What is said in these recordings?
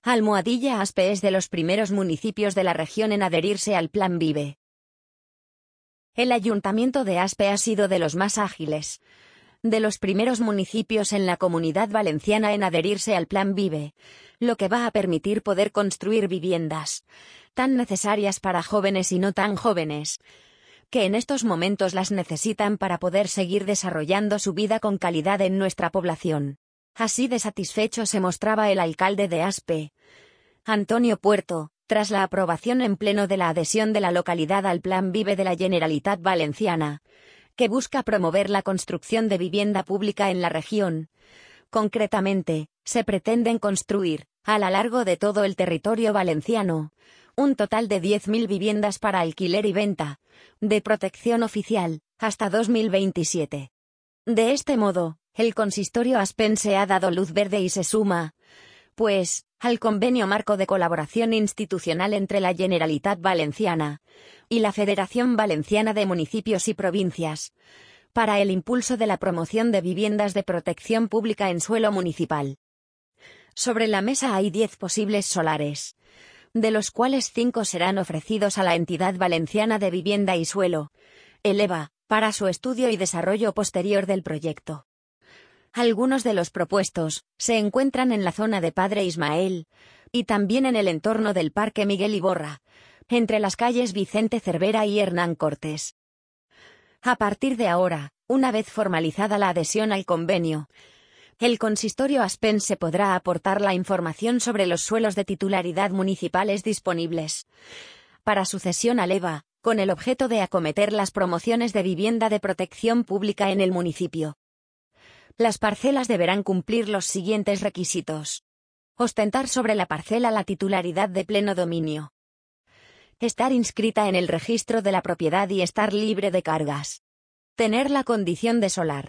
Almohadilla-Aspe es de los primeros municipios de la región en adherirse al Plan Vive. El Ayuntamiento de Aspe ha sido de los más ágiles, de los primeros municipios en la Comunidad Valenciana en adherirse al Plan Vive, lo que va a permitir poder construir viviendas, tan necesarias para jóvenes y no tan jóvenes, que en estos momentos las necesitan para poder seguir desarrollando su vida con calidad en nuestra población. Así de satisfecho se mostraba el alcalde de Aspe, Antonio Puerto, tras la aprobación en pleno de la adhesión de la localidad al Plan Vive de la Generalitat Valenciana, que busca promover la construcción de vivienda pública en la región. Concretamente, se pretenden construir, a lo largo de todo el territorio valenciano, un total de 10.000 viviendas para alquiler y venta, de protección oficial, hasta 2027. De este modo, el consistorio aspense ha dado luz verde y se suma, pues, al convenio marco de colaboración institucional entre la Generalitat Valenciana y la Federación Valenciana de Municipios y Provincias, para el impulso de la promoción de viviendas de protección pública en suelo municipal. Sobre la mesa hay 10 posibles solares, de los cuales 5 serán ofrecidos a la entidad valenciana de vivienda y suelo, el EVA, para su estudio y desarrollo posterior del proyecto. Algunos de los propuestos se encuentran en la zona de Padre Ismael, y también en el entorno del Parque Miguel Iborra, entre las calles Vicente Cervera y Hernán Cortés. A partir de ahora, una vez formalizada la adhesión al convenio, el consistorio aspense podrá aportar la información sobre los suelos de titularidad municipales disponibles para su cesión al EVA, con el objeto de acometer las promociones de vivienda de protección pública en el municipio. Las parcelas deberán cumplir los siguientes requisitos: ostentar sobre la parcela la titularidad de pleno dominio, estar inscrita en el registro de la propiedad y estar libre de cargas, tener la condición de solar,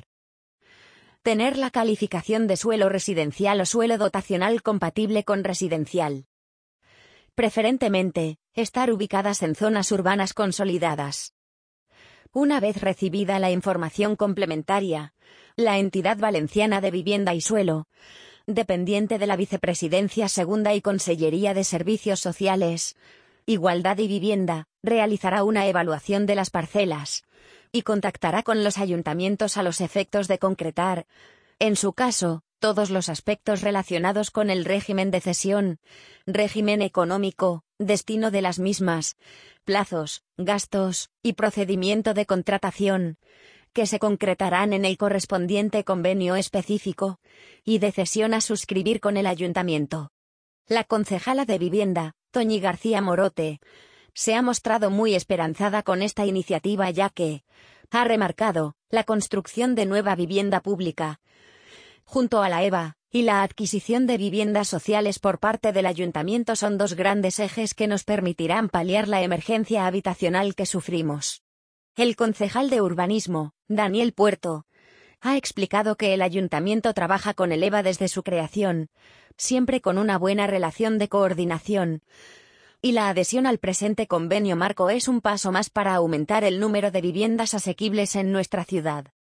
tener la calificación de suelo residencial o suelo dotacional compatible con residencial. Preferentemente, estar ubicadas en zonas urbanas consolidadas. Una vez recibida la información complementaria, la Entidad Valenciana de Vivienda y Suelo, dependiente de la Vicepresidencia Segunda y Consellería de Servicios Sociales, Igualdad y Vivienda, realizará una evaluación de las parcelas y contactará con los ayuntamientos a los efectos de concretar, en su caso, todos los aspectos relacionados con el régimen de cesión, régimen económico, destino de las mismas, plazos, gastos y procedimiento de contratación, que se concretarán en el correspondiente convenio específico y de cesión a suscribir con el ayuntamiento. La concejala de Vivienda, Toñi García Morote, se ha mostrado muy esperanzada con esta iniciativa ya que, ha remarcado, la construcción de nueva vivienda pública, junto a la EVA, y la adquisición de viviendas sociales por parte del ayuntamiento son 2 grandes ejes que nos permitirán paliar la emergencia habitacional que sufrimos. El concejal de Urbanismo, Daniel Puerto, ha explicado que el ayuntamiento trabaja con el EVA desde su creación, siempre con una buena relación de coordinación, y la adhesión al presente convenio marco es un paso más para aumentar el número de viviendas asequibles en nuestra ciudad.